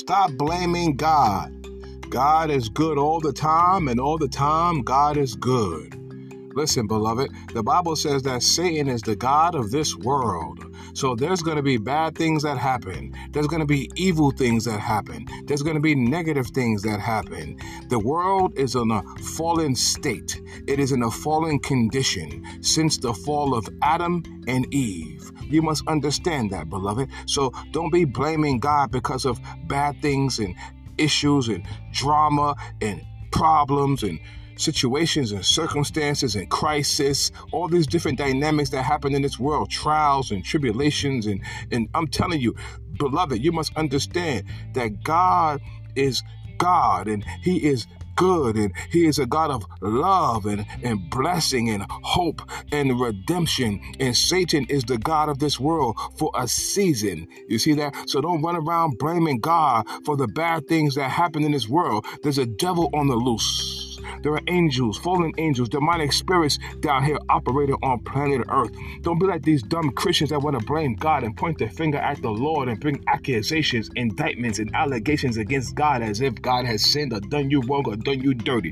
Stop blaming God. God is good all the time, and all the time, God is good. Listen, beloved, the Bible says that Satan is the god of this world. So there's going to be bad things that happen. There's going to be evil things that happen. There's going to be negative things that happen. The world is in a fallen state. It is in a fallen condition since the fall of Adam and Eve. You must understand that, beloved. So don't be blaming God because of bad things and issues and drama and problems and situations and circumstances and crisis, all these different dynamics that happen in this world, trials and tribulations. And I'm telling you, beloved, you must understand that God is God and he is good, and he is a God of love and blessing and hope and redemption, and Satan is the god of this world for a season. You see that? So don't run around blaming God for the bad things that happen in this world. There's a devil on the loose. There are angels, fallen angels, demonic spirits down here operating on planet Earth. Don't be like these dumb Christians that want to blame God and point their finger at the Lord and bring accusations, indictments, and allegations against God as if God has sinned or done you wrong or done you dirty.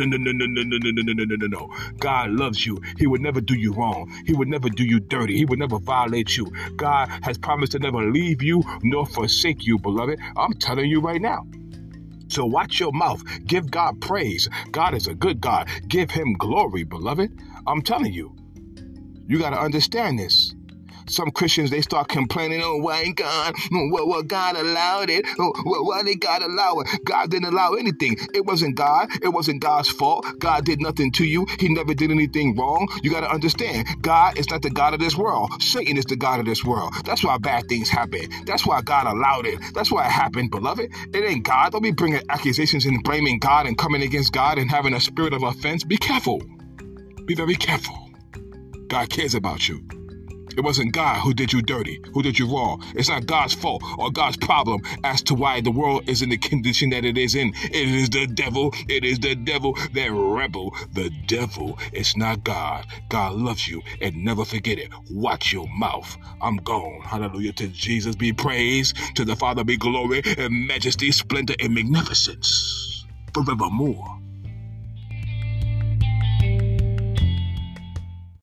No. God loves you. He would never do you wrong. He would never do you dirty. He would never violate you. God has promised to never leave you nor forsake you, beloved. I'm telling you right now. So watch your mouth. Give God praise. God is a good God. Give him glory, beloved. I'm telling you. You got to understand this. Some Christians, they start complaining, oh, why God? Well, God allowed it. Why did God allow it? God didn't allow anything. It wasn't God. It wasn't God's fault. God did nothing to you. He never did anything wrong. You got to understand, God is not the God of this world. Satan is the God of this world. That's why bad things happen. That's why God allowed it. That's why it happened, beloved. It ain't God. Don't be bringing accusations and blaming God and coming against God and having a spirit of offense. Be careful. Be very careful. God cares about you. It wasn't God who did you dirty, who did you wrong. It's not God's fault or God's problem as to why the world is in the condition that it is in. It is the devil. It is the devil, that rebel. The devil. It's not God. God loves you, and never forget it. Watch your mouth. I'm gone. Hallelujah. To Jesus be praise. To the Father be glory and majesty, splendor, and magnificence forevermore.